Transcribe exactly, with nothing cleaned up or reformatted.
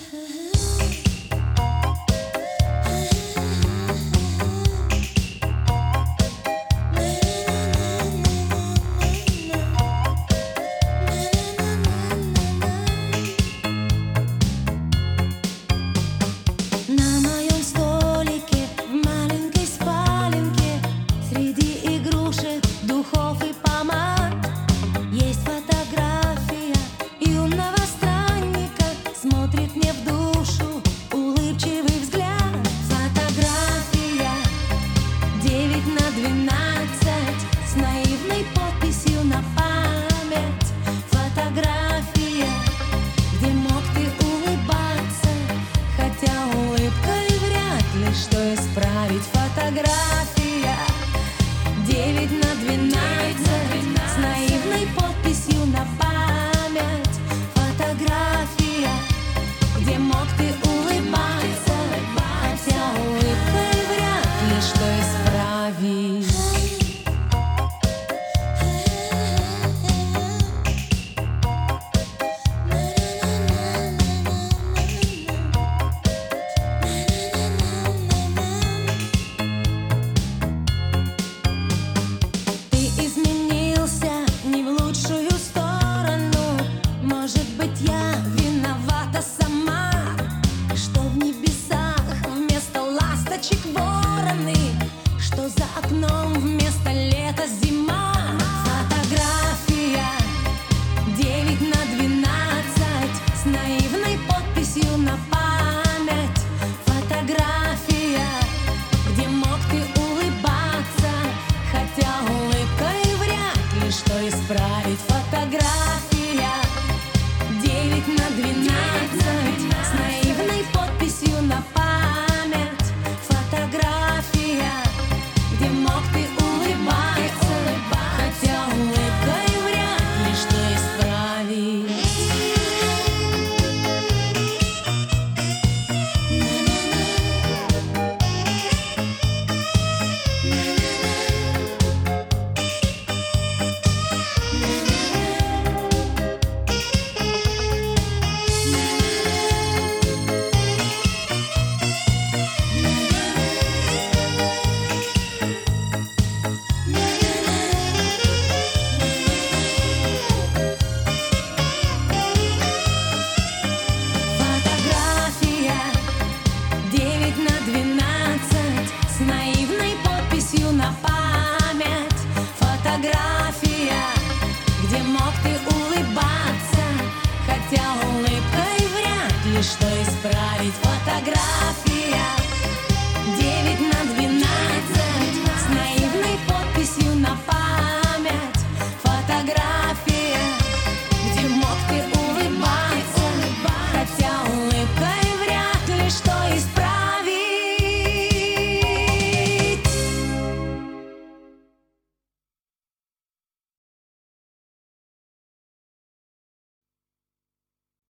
Фотография девять на двенадцать с наивной подписью на память. Фотография, где мог ты улыбаться, хотя улыбкой вряд ли что исправить. Вместо лета зима. Фотография девять на двенадцать с наивной подписью на память. Фотография, где мог ты улыбаться, хотя улыбкой вряд ли что исправить. Фотография девять на двенадцать с наивной подписью на память. Фотография, где мог ты улыбаться, хотя улыбкой вряд ли что исправить. С наивной подписью на память. Фотография, где мог ты улыбаться, хотя улыбкой вряд ли что исправить. Фотография.